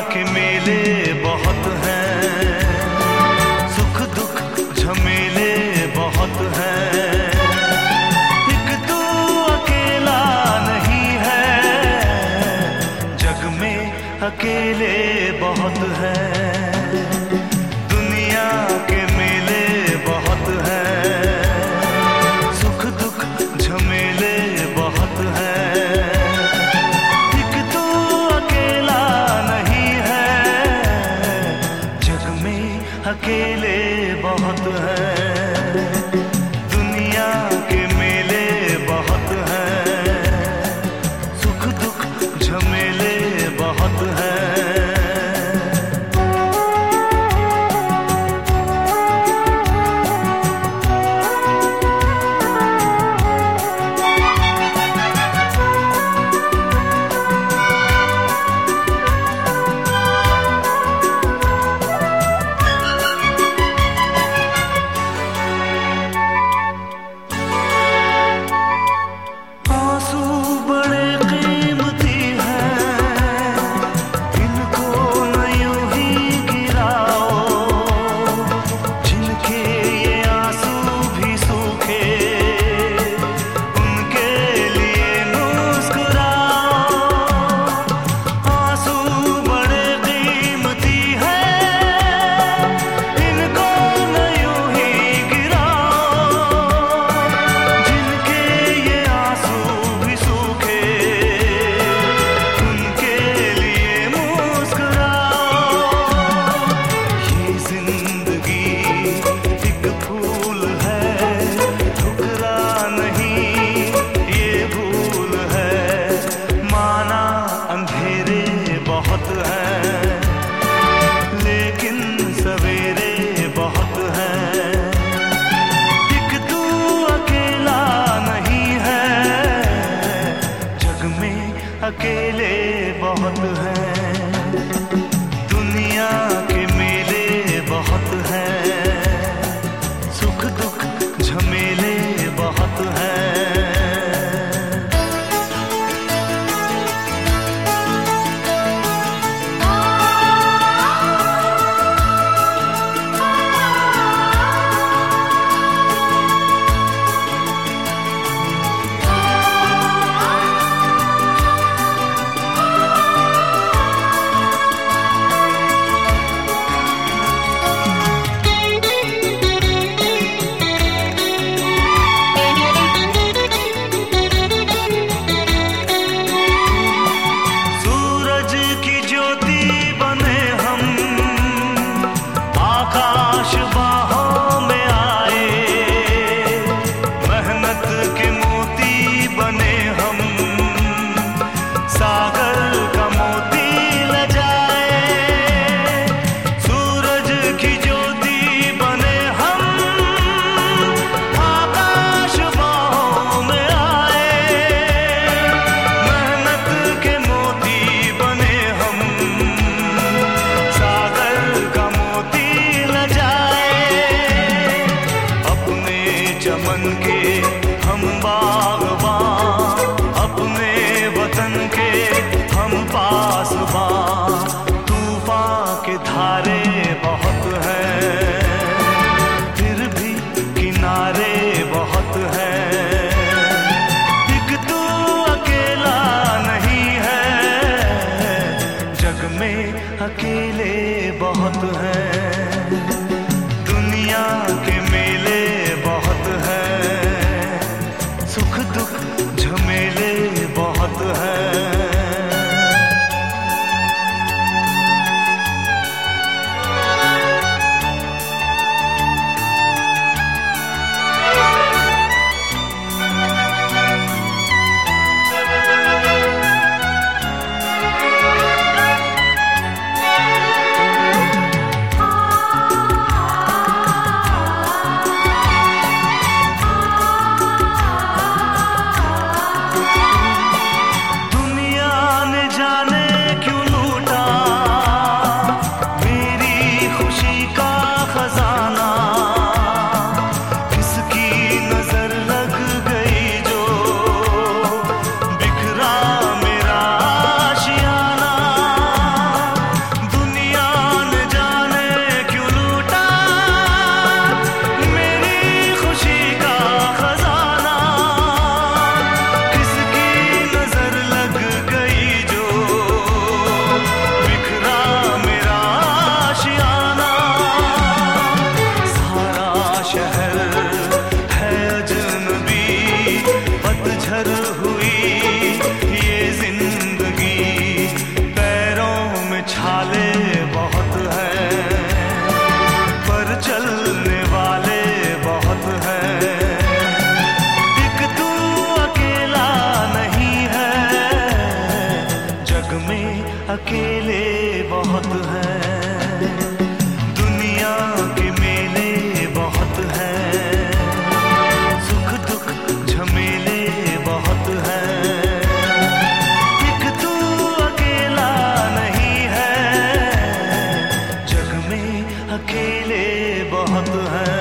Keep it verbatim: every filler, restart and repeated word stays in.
के मेले बहुत हैं, सुख दुख झमेले बहुत हैं, एक तू अकेला नहीं है, जग में अकेले बहुत हैं। दुनिया के मेले बहुत हैं, सुख दुख झमेले बहुत हैं, एक तू अकेला नहीं है, जग में अकेले बहुत हैं। दुनिया के मेले बहुत हैं, सुख दुख झमेले बहुत हैं। अकेले बहुत हैं, दुनिया के मेले बहुत हैं, सुख दुख झमेले बहुत हैं। चमन के हम बागबां, अपने वतन के हम पासबां, तूफान के धारे बहुत हैं, फिर भी किनारे बहुत हैं, एक तू अकेला नहीं है, जग में अकेले बहुत हैं। दुनिया के मेले बहुत हैं, सुख दुख झमेले बहुत हैं। Ah मेले बहुत हैं, दुनिया के मेले बहुत हैं, सुख दुख झमेले बहुत हैं, एक तू अकेला नहीं है, जग में अकेले बहुत हैं।